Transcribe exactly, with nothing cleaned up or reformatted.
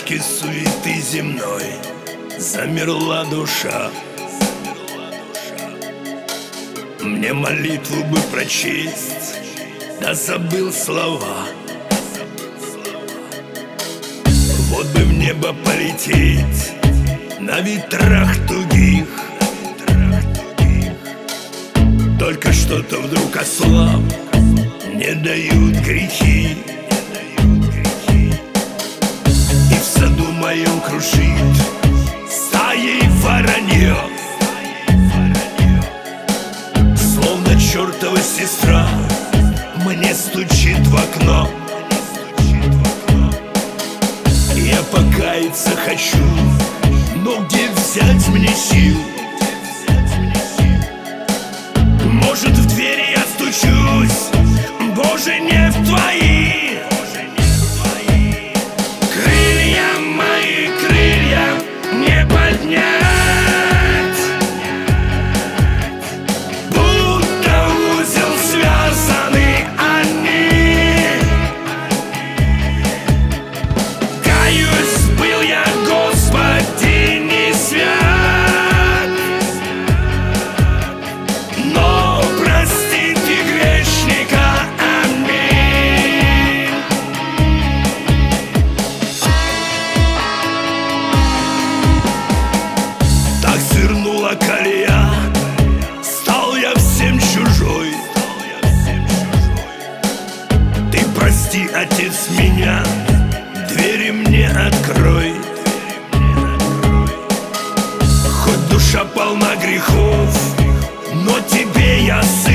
спешки суеты земной замерла душа. Мне молитву бы прочесть, да забыл слова. Вот бы в небо полететь на ветрах тугих, только что-то вдруг ослаб, не дают грехи. И в саду моем кружит стаей воронье, словно чертова сестра мне стучит в окно. Я покаяться хочу, но где взять мне сил? Может, в двери я стучусь, Боже, не в твои. Крылья мои, крылья не поднять, будто узел связаны они. Каюсь, был я, Господи, не свят, но прости ты грешника, аминь. Так свернула колея, стал я всем чужой. Ты прости, Отец, меня, двери мне открой. Хоть душа полна грехов, но тебе я